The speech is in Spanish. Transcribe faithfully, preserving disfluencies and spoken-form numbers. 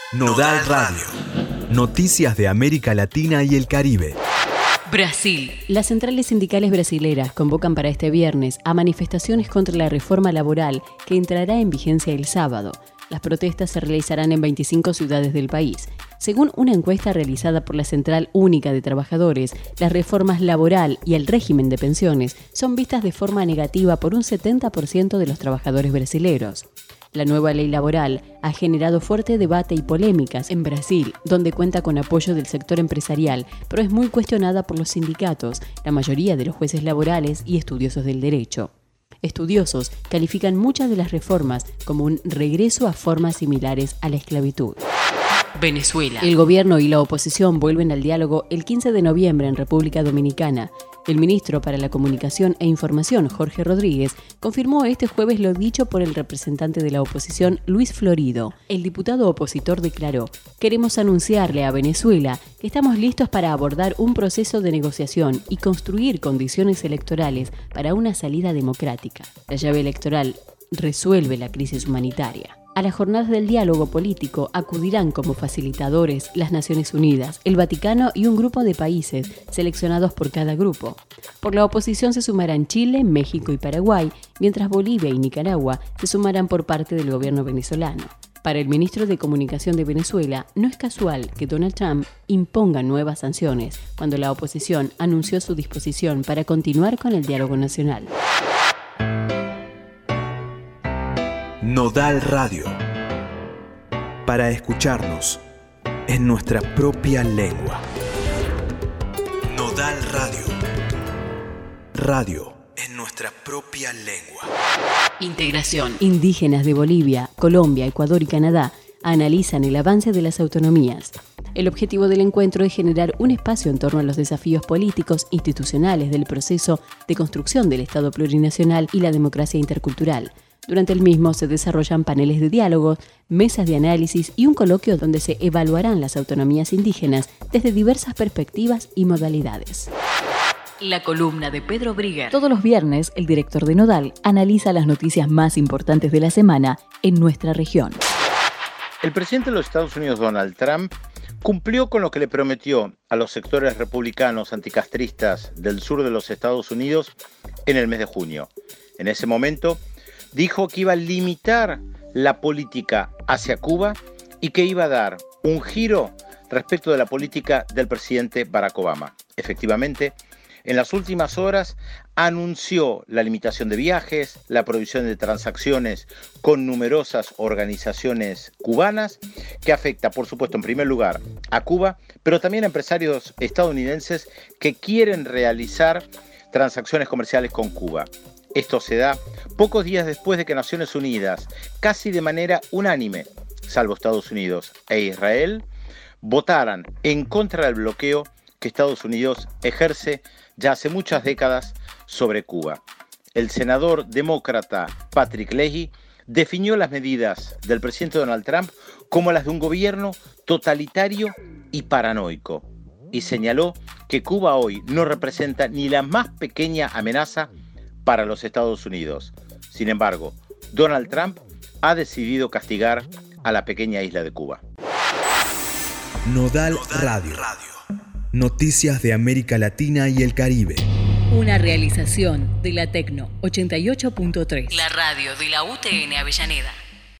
Nodal Radio. Noticias de América Latina y el Caribe. Brasil. Las centrales sindicales brasileras convocan para este viernes a manifestaciones contra la reforma laboral que entrará en vigencia el sábado. Las protestas se realizarán en veinticinco ciudades del país. Según una encuesta realizada por la Central Única de Trabajadores, las reformas laboral y el régimen de pensiones son vistas de forma negativa por un setenta por ciento de los trabajadores brasileros. La nueva ley laboral ha generado fuerte debate y polémicas en Brasil, donde cuenta con apoyo del sector empresarial, pero es muy cuestionada por los sindicatos, la mayoría de los jueces laborales y estudiosos del derecho. Estudiosos califican muchas de las reformas como un regreso a formas similares a la esclavitud. Venezuela. El gobierno y la oposición vuelven al diálogo el quince de noviembre en República Dominicana. El ministro para la Comunicación e Información, Jorge Rodríguez, confirmó este jueves lo dicho por el representante de la oposición, Luis Florido. El diputado opositor declaró: "Queremos anunciarle a Venezuela que estamos listos para abordar un proceso de negociación y construir condiciones electorales para una salida democrática. La llave electoral resuelve la crisis humanitaria". A las jornadas del diálogo político acudirán como facilitadores las Naciones Unidas, el Vaticano y un grupo de países seleccionados por cada grupo. Por la oposición se sumarán Chile, México y Paraguay, mientras Bolivia y Nicaragua se sumarán por parte del gobierno venezolano. Para el ministro de Comunicación de Venezuela, no es casual que Donald Trump imponga nuevas sanciones, cuando la oposición anunció su disposición para continuar con el diálogo nacional. Nodal Radio. Para escucharnos en nuestra propia lengua. Nodal Radio. Radio en nuestra propia lengua. Integración. Indígenas de Bolivia, Colombia, Ecuador y Canadá analizan el avance de las autonomías. El objetivo del encuentro es generar un espacio en torno a los desafíos políticos institucionales del proceso de construcción del Estado plurinacional y la democracia intercultural. Durante el mismo se desarrollan paneles de diálogo, mesas de análisis y un coloquio donde se evaluarán las autonomías indígenas desde diversas perspectivas y modalidades. La columna de Pedro Brigger. Todos los viernes, el director de Nodal analiza las noticias más importantes de la semana en nuestra región. El presidente de los Estados Unidos, Donald Trump, cumplió con lo que le prometió a los sectores republicanos anticastristas del sur de los Estados Unidos en el mes de junio. En ese momento, dijo que iba a limitar la política hacia Cuba y que iba a dar un giro respecto de la política del presidente Barack Obama. Efectivamente, en las últimas horas anunció la limitación de viajes, la prohibición de transacciones con numerosas organizaciones cubanas, que afecta, por supuesto, en primer lugar a Cuba, pero también a empresarios estadounidenses que quieren realizar transacciones comerciales con Cuba. Esto se da pocos días después de que Naciones Unidas, casi de manera unánime, salvo Estados Unidos e Israel, votaran en contra del bloqueo que Estados Unidos ejerce ya hace muchas décadas sobre Cuba. El senador demócrata Patrick Leahy definió las medidas del presidente Donald Trump como las de un gobierno totalitario y paranoico y señaló que Cuba hoy no representa ni la más pequeña amenaza para los Estados Unidos. Sin embargo, Donald Trump ha decidido castigar a la pequeña isla de Cuba. Nodal Radio. Noticias de América Latina y el Caribe. Una realización de la Tecno ochenta y ocho punto tres. La radio de la U T N Avellaneda.